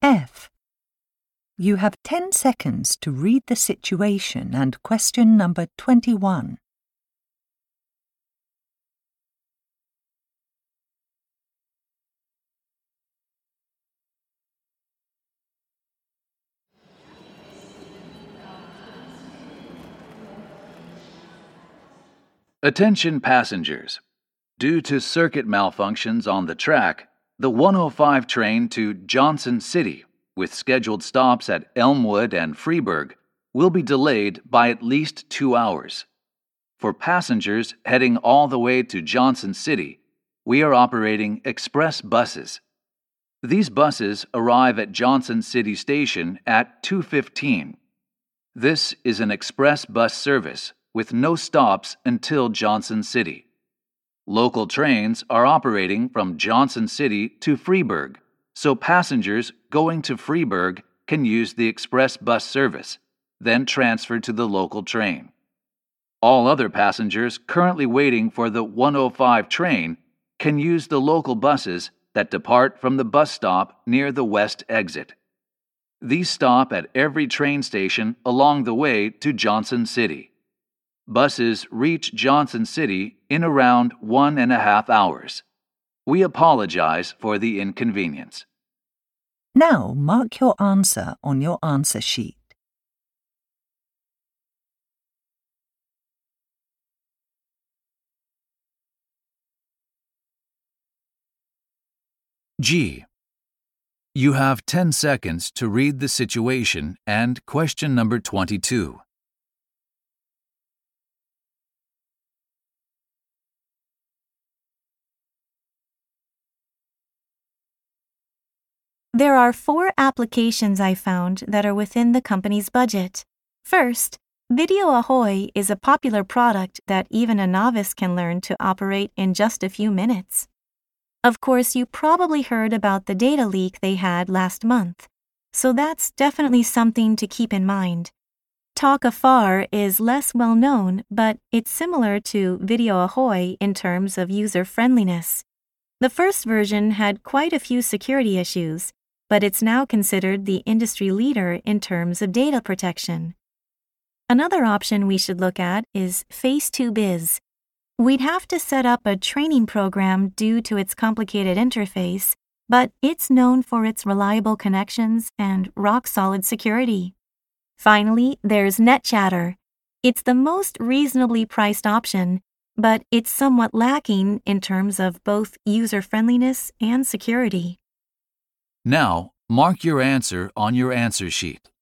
F. You have 10 seconds to read the situation and question number 21. Attention passengers. Due to circuit malfunctions on the track, the 105 train to Johnson City, with scheduled stops at Elmwood and Freeburg, will be delayed by at least 2 hours. For passengers heading all the way to Johnson City, we are operating express buses. These buses arrive at Johnson City Station at 2:15. This is an express bus service with no stops until Johnson City. Local trains are operating from Johnson City to Freeburg, so passengers going to Freeburg can use the express bus service, then transfer to the local train. All other passengers currently waiting for the 105 train can use the local buses that depart from the bus stop near the west exit. These stop at every train station along the way to Johnson City. Buses reach Johnson City in around 1.5 hours. We apologize for the inconvenience. Now mark your answer on your answer sheet. G. You have 10 seconds to read the situation and question number 22. There are 4 applications I found that are within the company's budget. First, Video Ahoy is a popular product that even a novice can learn to operate in just a few minutes. Of course, you probably heard about the data leak they had last month, so that's definitely something to keep in mind. Talk-Afar is less well known, but it's similar to Video Ahoy in terms of user-friendliness. The first version had quite a few security issues, but it's now considered the industry leader in terms of data protection. Another option we should look at is Face2Biz. We'd have to set up a training program due to its complicated interface, but it's known for its reliable connections and rock-solid security. Finally, there's NetChatter. It's the most reasonably priced option, but it's somewhat lacking in terms of both user-friendliness and security. Now, mark your answer on your answer sheet.